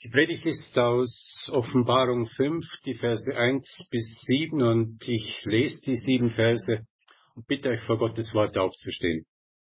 Die Predigt ist aus Offenbarung 5, die Verse 1 bis 7, und ich lese die 7 Verse und bitte euch vor Gottes Wort aufzustehen.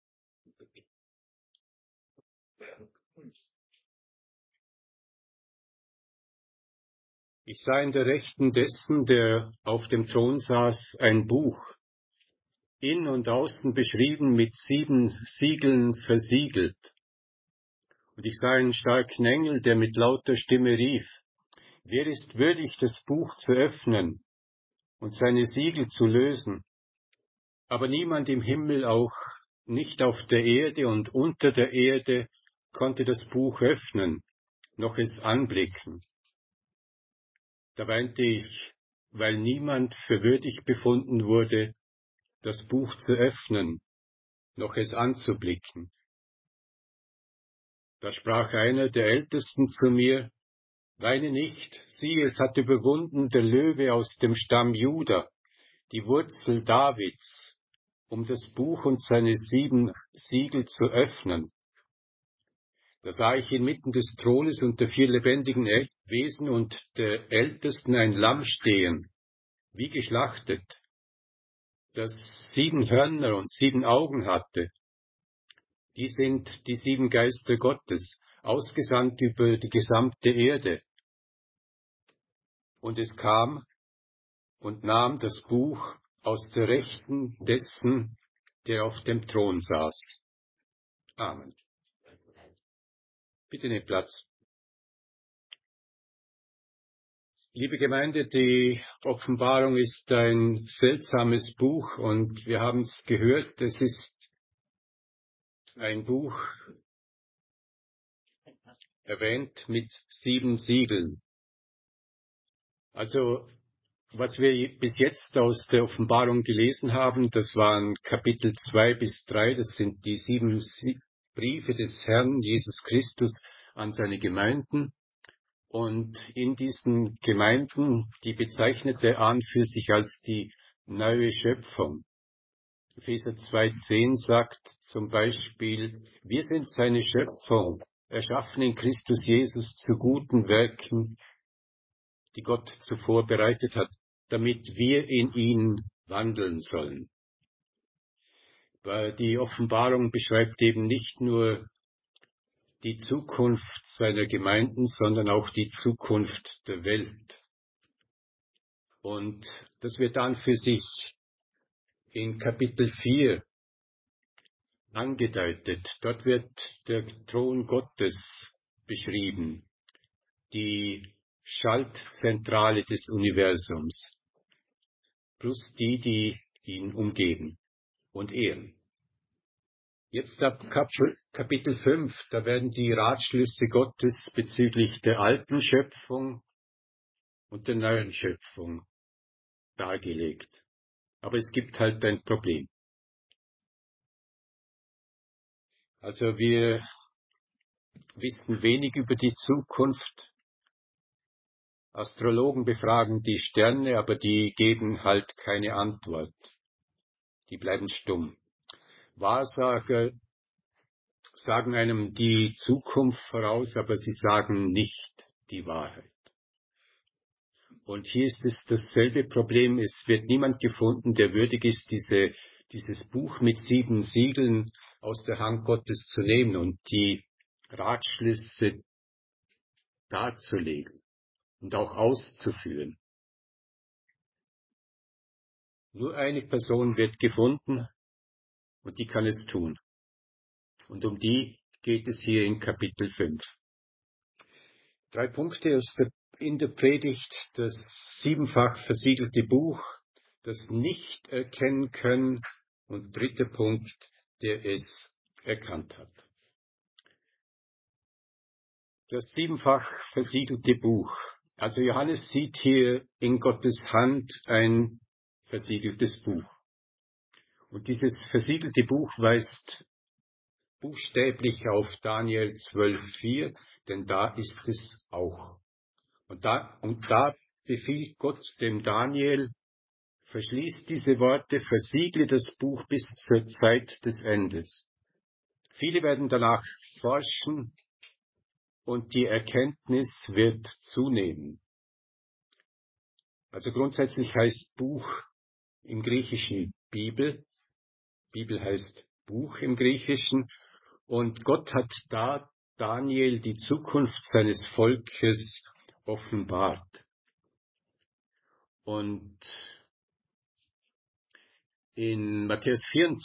Ich sah in der Rechten dessen, der auf dem Thron saß, ein Buch, in und außen beschrieben, mit 7 Siegeln versiegelt. Und ich sah einen starken Engel, der mit lauter Stimme rief: Wer ist würdig, das Buch zu öffnen und seine Siegel zu lösen? Aber niemand im Himmel, auch nicht auf der Erde und unter der Erde, konnte das Buch öffnen, noch es anblicken. Da weinte ich, weil niemand für würdig befunden wurde, das Buch zu öffnen, noch es anzublicken. Da sprach einer der Ältesten zu mir: Weine nicht, sieh, es hat überwunden der Löwe aus dem Stamm Juda, die Wurzel Davids, um das Buch und seine 7 Siegel zu öffnen. Da sah ich inmitten des Thrones und der 4 lebendigen Wesen und der Ältesten ein Lamm stehen, wie geschlachtet, das 7 Hörner und 7 Augen hatte. Die sind die 7 Geister Gottes, ausgesandt über die gesamte Erde. Und es kam und nahm das Buch aus der Rechten dessen, der auf dem Thron saß. Amen. Bitte nehmt Platz. Liebe Gemeinde, die Offenbarung ist ein seltsames Buch und wir haben es gehört, es ist ein Buch erwähnt mit 7 Siegeln. Also, was wir bis jetzt aus der Offenbarung gelesen haben, das waren Kapitel 2 bis 3, das sind die 7 Briefe des Herrn Jesus Christus an seine Gemeinden. Und in diesen Gemeinden, die bezeichnet er an für sich als die neue Schöpfung. Epheser 2,10 sagt zum Beispiel: Wir sind seine Schöpfung, erschaffen in Christus Jesus zu guten Werken, die Gott zuvor bereitet hat, damit wir in ihn wandeln sollen. Weil die Offenbarung beschreibt eben nicht nur die Zukunft seiner Gemeinden, sondern auch die Zukunft der Welt. Und das wird dann für sich in Kapitel 4 angedeutet. Dort wird der Thron Gottes beschrieben, die Schaltzentrale des Universums, plus die ihn umgeben und ehren. Jetzt ab Kapitel 5, da werden die Ratschlüsse Gottes bezüglich der alten Schöpfung und der neuen Schöpfung dargelegt. Aber es gibt halt ein Problem. Also wir wissen wenig über die Zukunft. Astrologen befragen die Sterne, aber die geben halt keine Antwort. Die bleiben stumm. Wahrsager sagen einem die Zukunft voraus, aber sie sagen nicht die Wahrheit. Und hier ist es dasselbe Problem. Es wird niemand gefunden, der würdig ist, dieses Buch mit 7 Siegeln aus der Hand Gottes zu nehmen und die Ratschlüsse darzulegen und auch auszuführen. Nur eine Person wird gefunden und die kann es tun. Und um die geht es hier in Kapitel 5. 3 Punkte in der Predigt: das 7-fach versiegelte Buch, das nicht erkennen können, und 3. Punkt, der es erkannt hat. Das 7-fach versiegelte Buch. Also Johannes sieht hier in Gottes Hand ein versiegeltes Buch. Und dieses versiegelte Buch weist buchstäblich auf Daniel 12,4, denn da ist es auch. Und da befiehlt Gott dem Daniel: Verschließ diese Worte, versiegle das Buch bis zur Zeit des Endes. Viele werden danach forschen und die Erkenntnis wird zunehmen. Also grundsätzlich heißt Buch im Griechischen Bibel. Bibel heißt Buch im Griechischen. Und Gott hat da Daniel die Zukunft seines Volkes offenbart. Und in Matthäus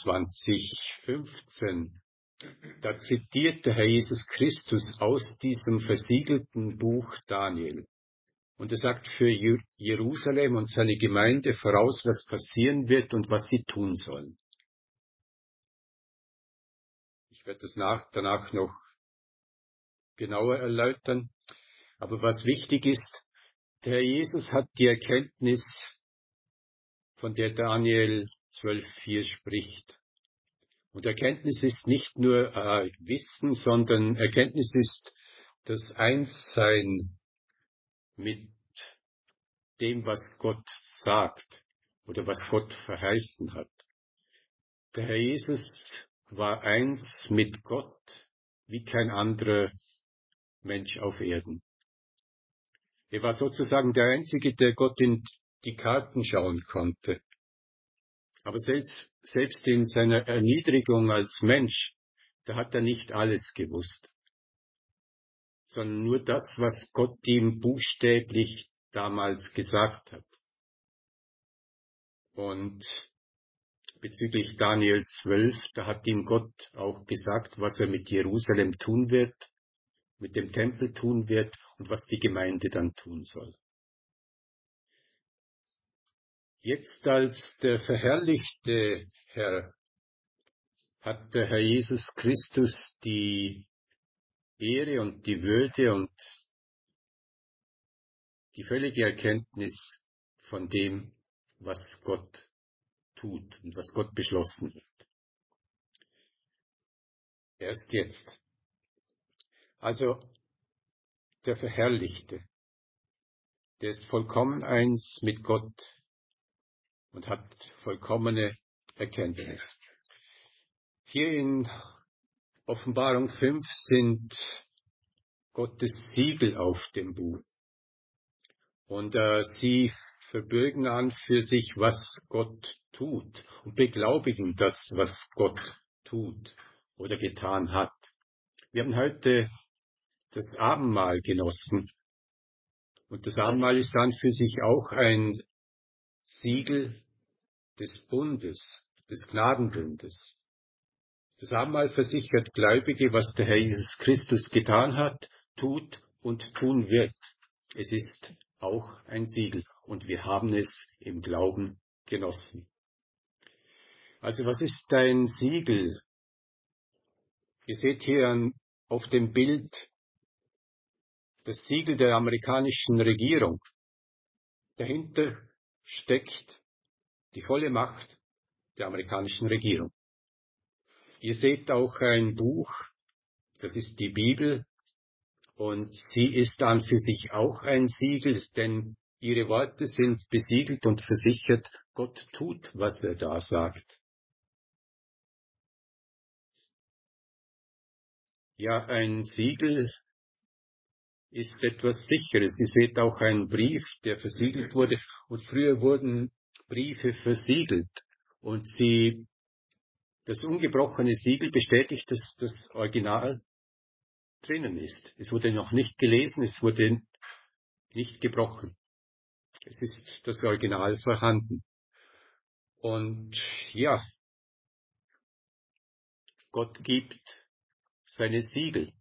24:15, da zitiert der Herr Jesus Christus aus diesem versiegelten Buch Daniel. Und er sagt für Jerusalem und seine Gemeinde voraus, was passieren wird und was sie tun sollen. Ich werde das danach noch genauer erläutern. Aber was wichtig ist, der Herr Jesus hat die Erkenntnis, von der Daniel 12,4 spricht. Und Erkenntnis ist nicht nur Wissen, sondern Erkenntnis ist das Einssein mit dem, was Gott sagt oder was Gott verheißen hat. Der Herr Jesus war eins mit Gott wie kein anderer Mensch auf Erden. Er war sozusagen der Einzige, der Gott in die Karten schauen konnte. Aber selbst in seiner Erniedrigung als Mensch, da hat er nicht alles gewusst, sondern nur das, was Gott ihm buchstäblich damals gesagt hat. Und bezüglich Daniel 12, da hat ihm Gott auch gesagt, was er mit Jerusalem tun wird, mit dem Tempel tun wird und was die Gemeinde dann tun soll. Jetzt als der verherrlichte Herr hat der Herr Jesus Christus die Ehre und die Würde und die völlige Erkenntnis von dem, was Gott tut und was Gott beschlossen hat. Erst jetzt. Also der Verherrlichte, der ist vollkommen eins mit Gott und hat vollkommene Erkenntnis. Hier in Offenbarung 5 sind Gottes Siegel auf dem Buch. Und sie verbürgen an für sich, was Gott tut und beglaubigen das, was Gott tut oder getan hat. Wir haben heute das Abendmahl genossen. Und das Abendmahl ist dann für sich auch ein Siegel des Bundes, des Gnadenbundes. Das Abendmahl versichert Gläubige, was der Herr Jesus Christus getan hat, tut und tun wird. Es ist auch ein Siegel und wir haben es im Glauben genossen. Also was ist ein Siegel? Ihr seht hier auf dem Bild das Siegel der amerikanischen Regierung. Dahinter steckt die volle Macht der amerikanischen Regierung. Ihr seht auch ein Buch, das ist die Bibel, und sie ist an für sich auch ein Siegel, denn ihre Worte sind besiegelt und versichert, Gott tut, was er da sagt. Ja, ein Siegel ist etwas Sicheres. Ihr seht auch einen Brief, der versiegelt wurde, und früher wurden Briefe versiegelt, und das ungebrochene Siegel bestätigt, dass das Original drinnen ist. Es wurde noch nicht gelesen, es wurde nicht gebrochen. Es ist das Original vorhanden. Und ja, Gott gibt seine Siegel.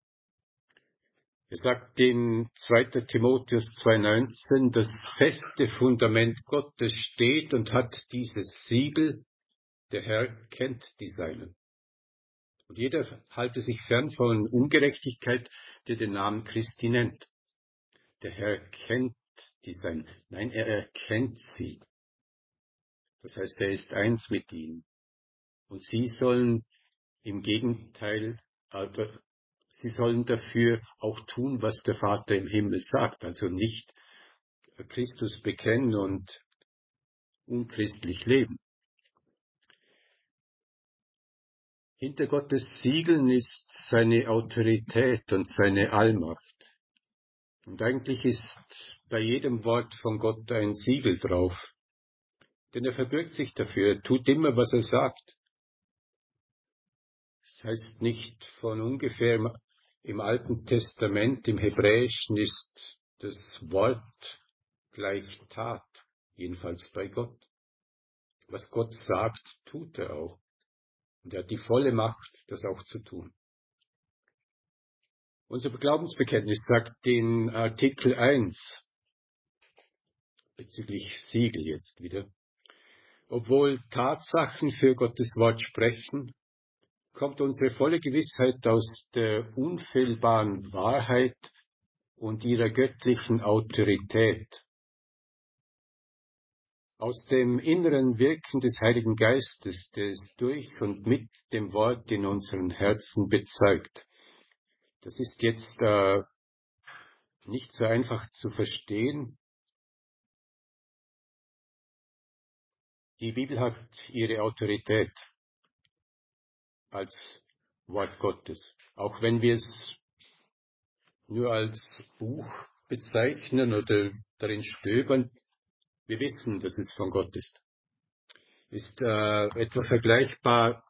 Er sagt in 2. Timotheus 2,19, das feste Fundament Gottes steht und hat dieses Siegel, der Herr kennt die Seinen. Und jeder halte sich fern von Ungerechtigkeit, der den Namen Christi nennt. Der Herr kennt die Seinen. Nein, er erkennt sie. Das heißt, er ist eins mit ihnen. Und sie sollen im Gegenteil, sie sollen dafür auch tun, was der Vater im Himmel sagt. Also nicht Christus bekennen und unchristlich leben. Hinter Gottes Siegeln ist seine Autorität und seine Allmacht. Und eigentlich ist bei jedem Wort von Gott ein Siegel drauf. Denn er verbirgt sich dafür, er tut immer, was er sagt. Das heißt nicht von ungefähr im Alten Testament, im Hebräischen ist das Wort gleich Tat, jedenfalls bei Gott. Was Gott sagt, tut er auch. Und er hat die volle Macht, das auch zu tun. Unser Glaubensbekenntnis sagt in Artikel 1, bezüglich Siegel jetzt wieder, obwohl Tatsachen für Gottes Wort sprechen, kommt unsere volle Gewissheit aus der unfehlbaren Wahrheit und ihrer göttlichen Autorität. Aus dem inneren Wirken des Heiligen Geistes, der es durch und mit dem Wort in unseren Herzen bezeugt. Das ist jetzt nicht so einfach zu verstehen. Die Bibel hat ihre Autorität als Wort Gottes. Auch wenn wir es nur als Buch bezeichnen oder darin stöbern, wir wissen, dass es von Gott ist. Ist etwa vergleichbar,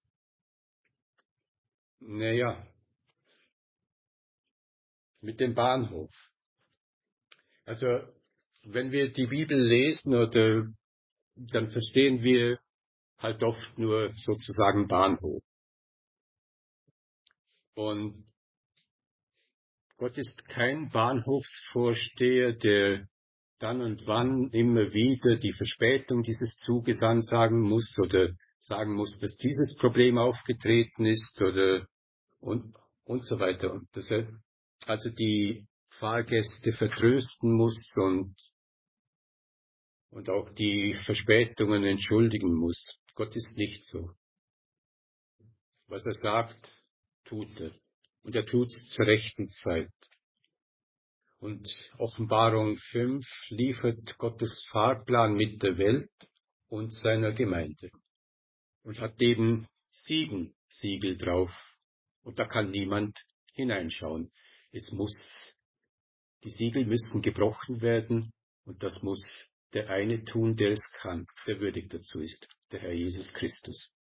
mit dem Bahnhof. Also, wenn wir die Bibel lesen dann verstehen wir halt oft nur sozusagen Bahnhof. Und Gott ist kein Bahnhofsvorsteher, der dann und wann immer wieder die Verspätung dieses Zuges ansagen muss oder sagen muss, dass dieses Problem aufgetreten ist und so weiter. Und dass er also die Fahrgäste vertrösten muss und auch die Verspätungen entschuldigen muss. Gott ist nicht so. Was er sagt, tut er. Und er tut es zur rechten Zeit. Und Offenbarung 5 liefert Gottes Fahrplan mit der Welt und seiner Gemeinde. Und hat eben 7 Siegel drauf. Und da kann niemand hineinschauen. Die Siegel müssen gebrochen werden. Und das muss der eine tun, der es kann, der würdig dazu ist, der Herr Jesus Christus.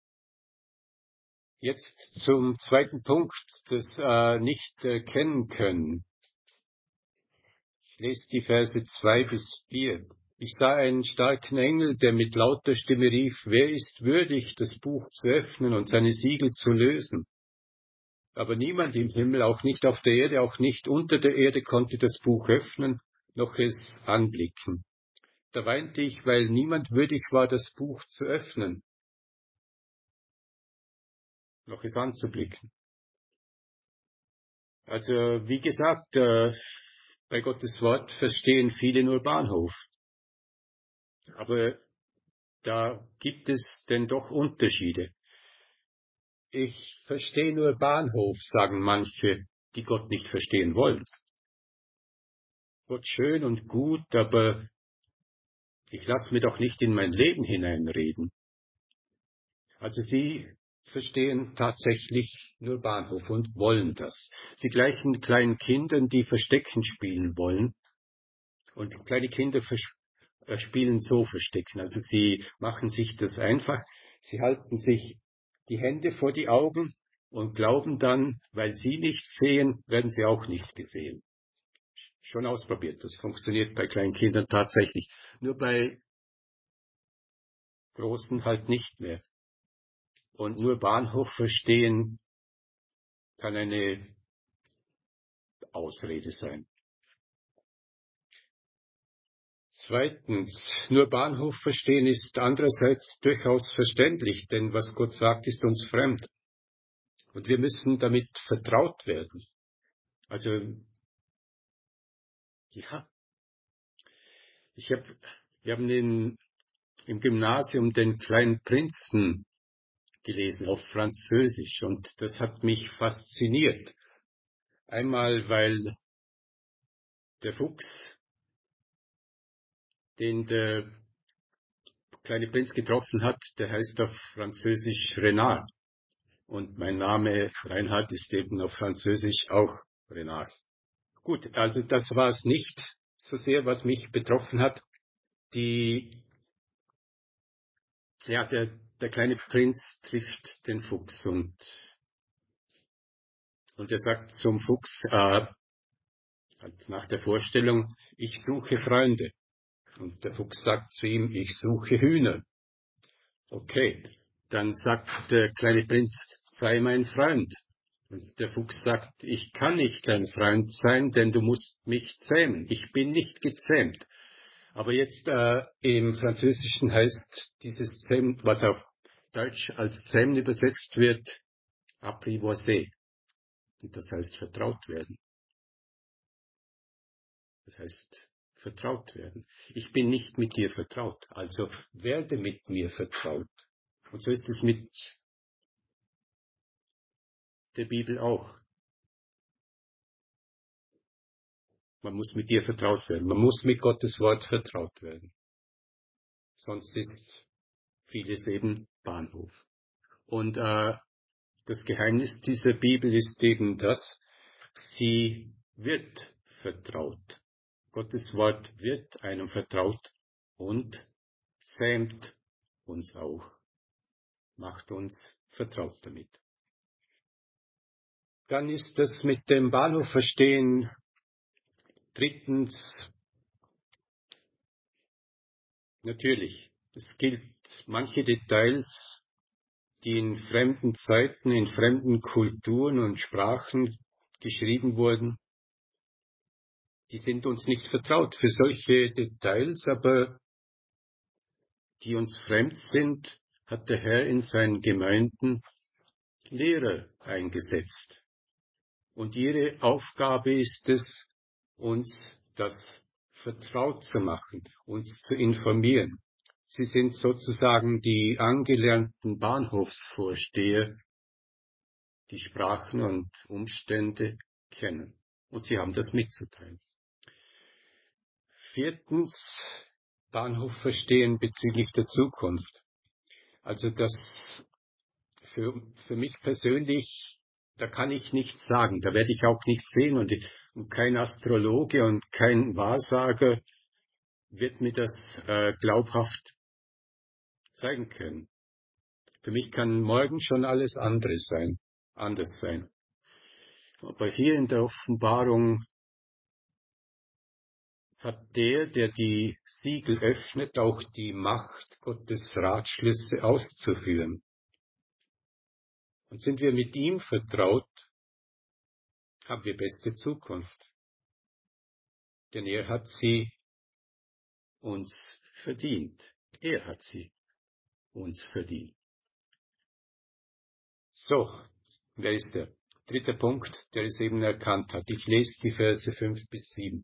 Jetzt zum zweiten Punkt, das nicht erkennen können. Ich lese die Verse 2 bis 4. Ich sah einen starken Engel, der mit lauter Stimme rief, wer ist würdig, das Buch zu öffnen und seine Siegel zu lösen? Aber niemand im Himmel, auch nicht auf der Erde, auch nicht unter der Erde, konnte das Buch öffnen, noch es anblicken. Da weinte ich, weil niemand würdig war, das Buch zu öffnen, noch es anzublicken. Also, wie gesagt, bei Gottes Wort verstehen viele nur Bahnhof. Aber da gibt es denn doch Unterschiede. Ich verstehe nur Bahnhof, sagen manche, die Gott nicht verstehen wollen. Gott schön und gut, aber ich lasse mir doch nicht in mein Leben hineinreden. Also sie verstehen tatsächlich nur Bahnhof und wollen das. Sie gleichen kleinen Kindern, die Verstecken spielen wollen. Und kleine Kinder spielen so Verstecken. Also sie machen sich das einfach. Sie halten sich die Hände vor die Augen und glauben dann, weil sie nichts sehen, werden sie auch nicht gesehen. Schon ausprobiert. Das funktioniert bei kleinen Kindern tatsächlich. Nur bei Großen halt nicht mehr. Und nur Bahnhof verstehen kann eine Ausrede sein. Zweitens, nur Bahnhof verstehen ist andererseits durchaus verständlich, denn was Gott sagt, ist uns fremd. Und wir müssen damit vertraut werden. Also, ja, wir haben im Gymnasium den kleinen Prinzen gelesen auf Französisch und das hat mich fasziniert. Einmal, weil der Fuchs, den der kleine Prinz getroffen hat, der heißt auf Französisch Renard. Und mein Name Reinhard ist eben auf Französisch auch Renard. Gut, also das war es nicht so sehr, was mich betroffen hat. Der kleine Prinz trifft den Fuchs und er sagt zum Fuchs, nach der Vorstellung, ich suche Freunde. Und der Fuchs sagt zu ihm, ich suche Hühner. Okay, dann sagt der kleine Prinz, sei mein Freund. Und der Fuchs sagt, ich kann nicht dein Freund sein, denn du musst mich zähmen. Ich bin nicht gezähmt. Aber jetzt im Französischen heißt dieses Zähmen, was auf Deutsch als Zähmen übersetzt wird, apprivoiser. Und das heißt vertraut werden. Das heißt vertraut werden. Ich bin nicht mit dir vertraut, also werde mit mir vertraut. Und so ist es mit der Bibel auch. Man muss mit dir vertraut werden. Man muss mit Gottes Wort vertraut werden. Sonst ist vieles eben Bahnhof. Und das Geheimnis dieser Bibel ist eben das, sie wird vertraut. Gottes Wort wird einem vertraut und zähmt uns auch, macht uns vertraut damit. Dann ist das mit dem Bahnhof verstehen drittens natürlich. Es gilt manche Details, die in fremden Zeiten, in fremden Kulturen und Sprachen geschrieben wurden, die sind uns nicht vertraut. Für solche Details, aber die uns fremd sind, hat der Herr in seinen Gemeinden Lehrer eingesetzt. Und ihre Aufgabe ist es, uns das vertraut zu machen, uns zu informieren. Sie sind sozusagen die angelernten Bahnhofsvorsteher, die Sprachen und Umstände kennen. Und sie haben das mitzuteilen. Viertens, Bahnhof verstehen bezüglich der Zukunft. Also das für mich persönlich, da kann ich nichts sagen, da werde ich auch nichts sehen und kein Astrologe und kein Wahrsager wird mir das glaubhaft zeigen können. Für mich kann morgen schon alles anders sein. Aber hier in der Offenbarung hat der die Siegel öffnet, auch die Macht, Gottes Ratschlüsse auszuführen. Und sind wir mit ihm vertraut, haben wir beste Zukunft. Denn er hat sie uns verdient. Er hat sie uns verdient. So, wer ist der? Dritter Punkt, der es eben erkannt hat. Ich lese die Verse 5-7.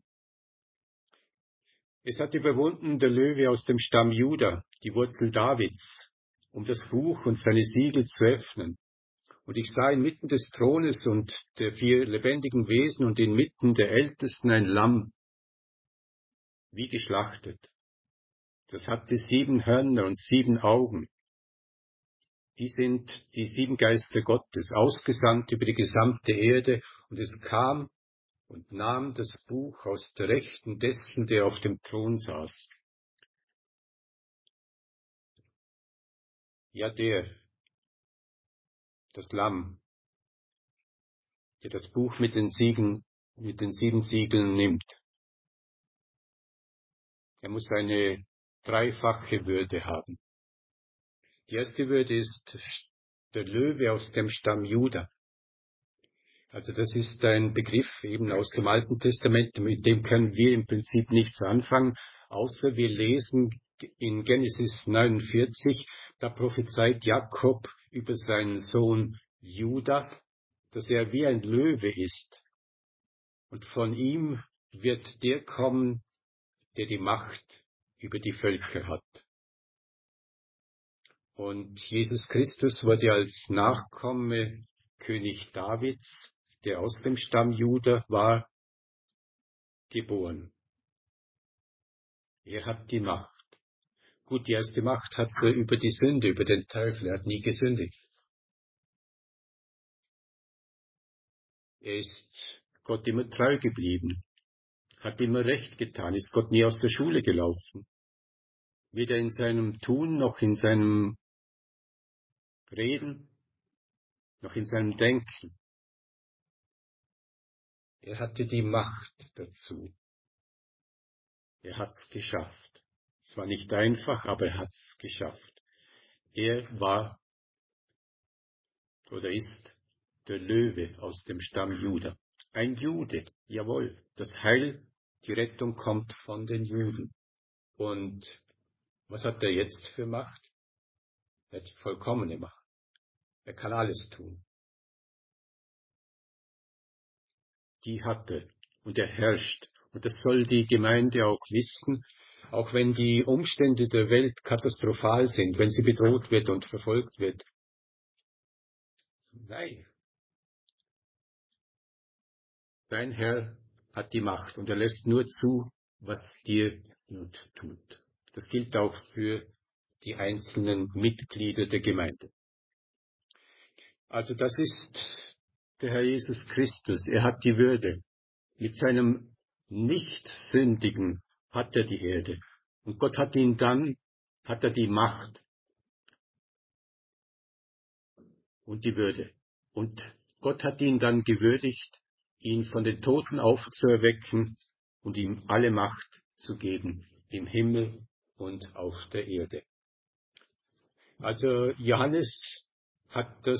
Es hat überwunden der Löwe aus dem Stamm Juda, die Wurzel Davids, um das Buch und seine Siegel zu öffnen. Und ich sah inmitten des Thrones und der 4 lebendigen Wesen und inmitten der Ältesten ein Lamm, wie geschlachtet. Das hatte 7 Hörner und 7 Augen. Die sind die 7 Geister Gottes, ausgesandt über die gesamte Erde. Und es kam und nahm das Buch aus der Rechten dessen, der auf dem Thron saß. Ja, das Lamm, der das Buch mit den 7 Siegeln nimmt. Er muss eine dreifache Würde haben. Die erste Würde ist der Löwe aus dem Stamm Juda. Also das ist ein Begriff eben aus dem Alten Testament, mit dem können wir im Prinzip nichts anfangen, außer wir lesen in Genesis 49, da prophezeit Jakob über seinen Sohn Juda, dass er wie ein Löwe ist. Und von ihm wird der kommen, der die Macht über die Völker hat. Und Jesus Christus wurde als Nachkomme König Davids, der aus dem Stamm Juda war, geboren. Er hat die Macht. Gut, die erste Macht hat er über die Sünde, über den Teufel. Er hat nie gesündigt. Er ist Gott immer treu geblieben, hat immer recht getan, ist Gott nie aus der Schule gelaufen. Weder in seinem Tun, noch in seinem Reden, noch in seinem Denken. Er hatte die Macht dazu. Er hat's geschafft. Es war nicht einfach, aber er hat's geschafft. Er war oder ist der Löwe aus dem Stamm Juda. Ein Jude, jawohl. Das Heil, die Rettung kommt von den Juden. Und was hat er jetzt für Macht? Er hat vollkommene Macht. Er kann alles tun. Die hat er. Und er herrscht. Und das soll die Gemeinde auch wissen, auch wenn die Umstände der Welt katastrophal sind, wenn sie bedroht wird und verfolgt wird. Nein, dein Herr hat die Macht und er lässt nur zu, was dir gut tut. Das gilt auch für die einzelnen Mitglieder der Gemeinde. Also das ist der Herr Jesus Christus. Er hat die Würde. Mit seinem Nicht-Sündigen hat er die Erde. Und Gott hat hat er die Macht und die Würde. Und Gott hat ihn dann gewürdigt, ihn von den Toten aufzuerwecken und ihm alle Macht zu geben, im Himmel und auf der Erde. Also Johannes hat das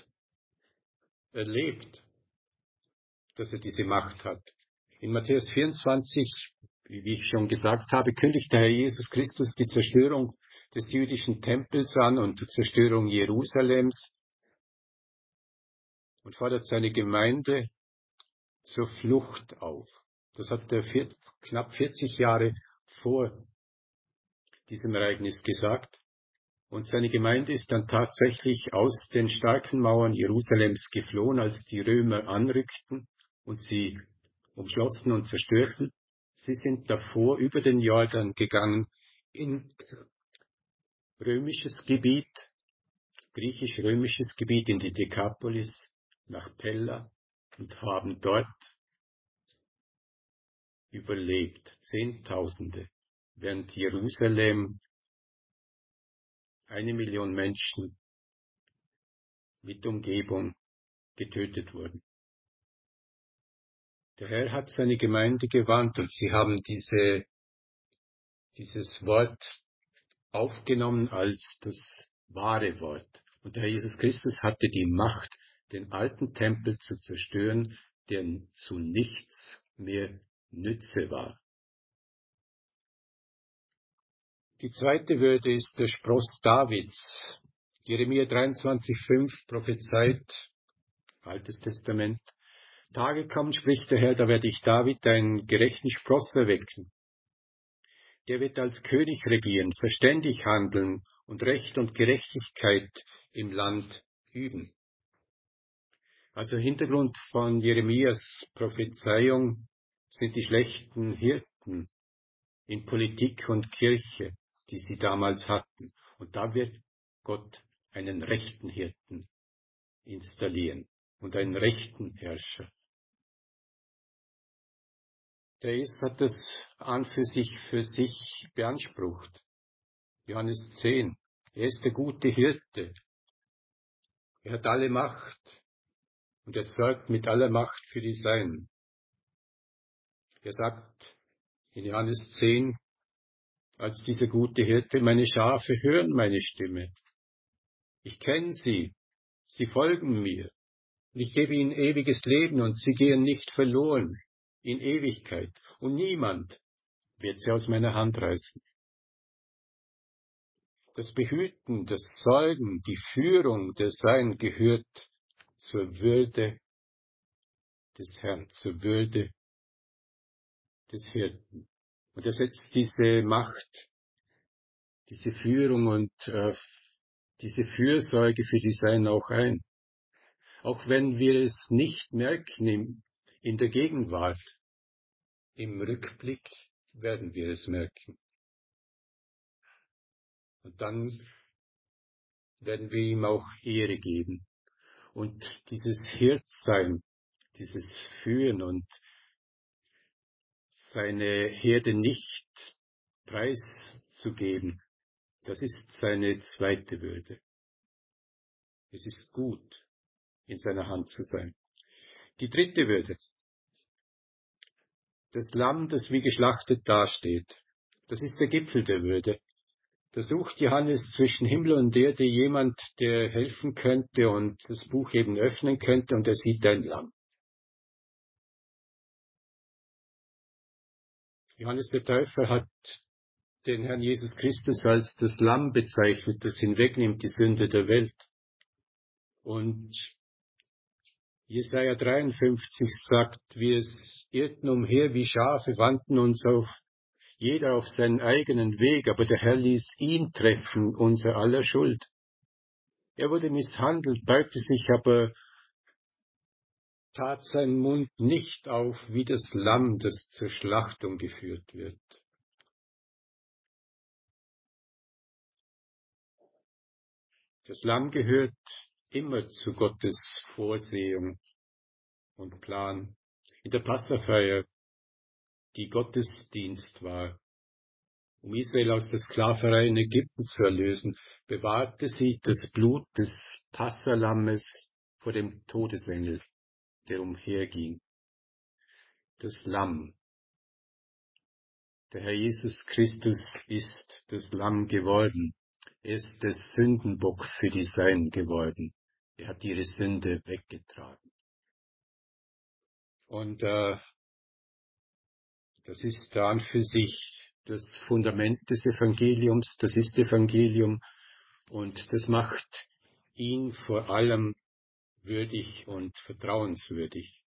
erlebt, dass er diese Macht hat. In Matthäus 24, wie ich schon gesagt habe, kündigt der Herr Jesus Christus die Zerstörung des jüdischen Tempels an und die Zerstörung Jerusalems und fordert seine Gemeinde zur Flucht auf. Das hat er knapp 40 Jahre vor diesem Ereignis gesagt. Und seine Gemeinde ist dann tatsächlich aus den starken Mauern Jerusalems geflohen, als die Römer anrückten und sie umschlossen und zerstörten. Sie sind davor über den Jordan gegangen in römisches Gebiet, griechisch-römisches Gebiet, in die Dekapolis, nach Pella und haben dort überlebt, Zehntausende, während Jerusalem 1 Million Menschen mit Umgebung getötet wurden. Der Herr hat seine Gemeinde gewarnt und sie haben dieses Wort aufgenommen als das wahre Wort. Und der Herr Jesus Christus hatte die Macht, den alten Tempel zu zerstören, der zu nichts mehr Nütze war. Die zweite Würde ist der Spross Davids. Jeremia 23,5 prophezeit, Altes Testament. Tage kommen, spricht der Herr, da werde ich David einen gerechten Spross erwecken. Der wird als König regieren, verständig handeln und Recht und Gerechtigkeit im Land üben. Also Hintergrund von Jeremias Prophezeiung sind die schlechten Hirten in Politik und Kirche, die sie damals hatten. Und da wird Gott einen rechten Hirten installieren und einen rechten Herrscher. Der Jesus hat das an für sich beansprucht. Johannes 10. Er ist der gute Hirte. Er hat alle Macht und er sorgt mit aller Macht für die Seinen. Er sagt in Johannes 10, als dieser gute Hirte, meine Schafe hören meine Stimme. Ich kenne sie, sie folgen mir. Und ich gebe ihnen ewiges Leben und sie gehen nicht verloren in Ewigkeit. Und niemand wird sie aus meiner Hand reißen. Das Behüten, das Sorgen, die Führung der Sein gehört zur Würde des Herrn, zur Würde des Hirten. Und er setzt diese Macht, diese Führung und diese Fürsorge für die Sein auch ein. Auch wenn wir es nicht merken in der Gegenwart, im Rückblick werden wir es merken. Und dann werden wir ihm auch Ehre geben. Und dieses Hirtsein dieses Führen und seine Herde nicht preiszugeben, das ist seine zweite Würde. Es ist gut, in seiner Hand zu sein. Die dritte Würde, das Lamm, das wie geschlachtet dasteht, das ist der Gipfel der Würde. Da sucht Johannes zwischen Himmel und Erde jemand, der helfen könnte und das Buch eben öffnen könnte, und er sieht ein Lamm. Johannes der Täufer hat den Herrn Jesus Christus als das Lamm bezeichnet, das hinwegnimmt die Sünde der Welt. Und Jesaja 53 sagt, wir irrten umher wie Schafe, wandten uns jeder auf seinen eigenen Weg, aber der Herr ließ ihn treffen, unser aller Schuld. Er wurde misshandelt, beugte sich, aber tat seinen Mund nicht auf wie das Lamm, das zur Schlachtung geführt wird. Das Lamm gehört immer zu Gottes Vorsehung und Plan. In der Passafeier, die Gottesdienst war, um Israel aus der Sklaverei in Ägypten zu erlösen, bewahrte sie das Blut des Passalammes vor dem Todesengel, der umherging. Das Lamm. Der Herr Jesus Christus ist das Lamm geworden. Er ist der Sündenbock für die Seinen geworden. Er hat ihre Sünde weggetragen. Und das ist an für sich das Fundament des Evangeliums, das ist Evangelium, und das macht ihn vor allem würdig und vertrauenswürdig,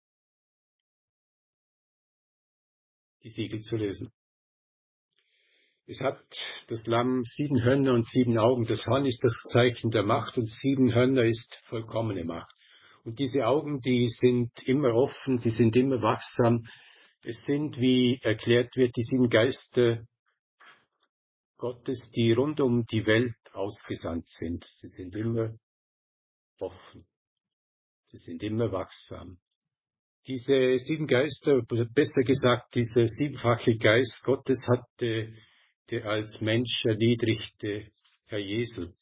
die Siegel zu lösen. Es hat das Lamm 7 Hörner und 7 Augen. Das Horn ist das Zeichen der Macht und 7 Hörner ist vollkommene Macht. Und diese Augen, die sind immer offen, die sind immer wachsam. Es sind, wie erklärt wird, die 7 Geister Gottes, die rund um die Welt ausgesandt sind. Sie sind immer offen. Sie sind immer wachsam. Diese 7 Geister, besser gesagt, dieser siebenfache Geist Gottes hatte der als Mensch erniedrigte Herr Jesus.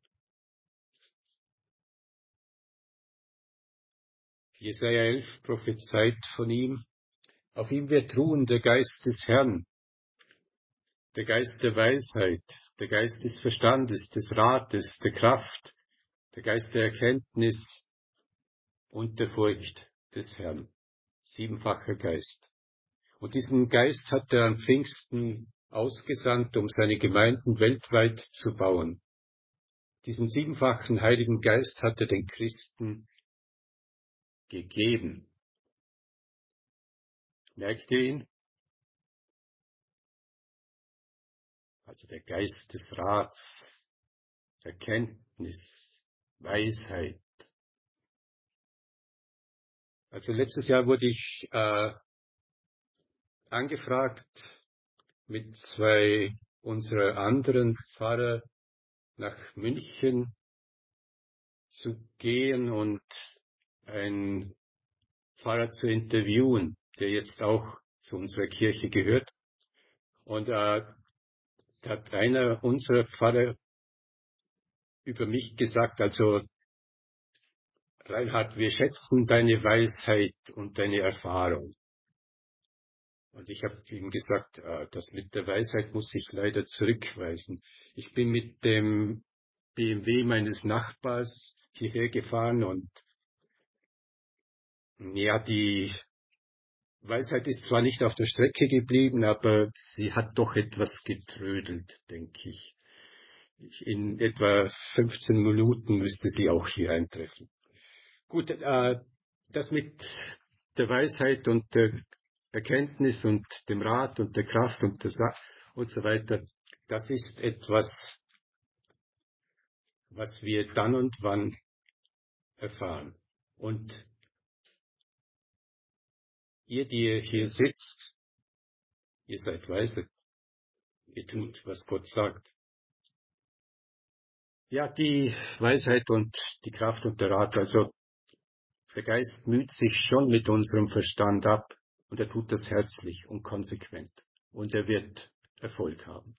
Jesaja 11 prophezeit von ihm: Auf ihm wird ruhen der Geist des Herrn, der Geist der Weisheit, der Geist des Verstandes, des Rates, der Kraft, der Geist der Erkenntnis und der Furcht des Herrn. Siebenfacher Geist. Und diesen Geist hat er an Pfingsten ausgesandt, um seine Gemeinden weltweit zu bauen. Diesen siebenfachen Heiligen Geist hat er den Christen gegeben. Merkt ihr ihn? Also der Geist des Rats, Erkenntnis, Weisheit. Also letztes Jahr wurde ich angefragt, mit 2 unserer anderen Pfarrer nach München zu gehen und einen Pfarrer zu interviewen, der jetzt auch zu unserer Kirche gehört. Und da hat einer unserer Pfarrer über mich gesagt, also Reinhard, wir schätzen deine Weisheit und deine Erfahrung. Und ich habe ihm gesagt, das mit der Weisheit muss ich leider zurückweisen. Ich bin mit dem BMW meines Nachbars hierher gefahren und ja, die Weisheit ist zwar nicht auf der Strecke geblieben, aber sie hat doch etwas getrödelt, denke ich. In etwa 15 Minuten müsste sie auch hier eintreffen. Gut, das mit der Weisheit und der Erkenntnis und dem Rat und der Kraft und und so weiter, das ist etwas, was wir dann und wann erfahren. Und ihr, die ihr hier sitzt, ihr seid weise. Ihr tut, was Gott sagt. Ja, die Weisheit und die Kraft und der Rat, also Der Geist müht sich schon mit unserem Verstand ab und er tut das herzlich und konsequent. Und er wird Erfolg haben.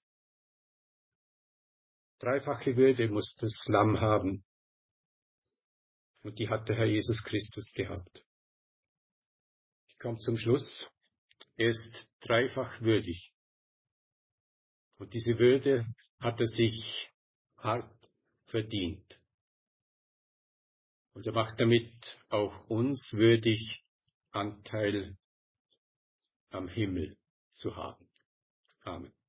Dreifache Würde muss das Lamm haben. Und die hat der Herr Jesus Christus gehabt. Ich komme zum Schluss. Er ist dreifach würdig. Und diese Würde hat er sich hart verdient. Und er macht damit auch uns würdig, Anteil am Himmel zu haben. Amen.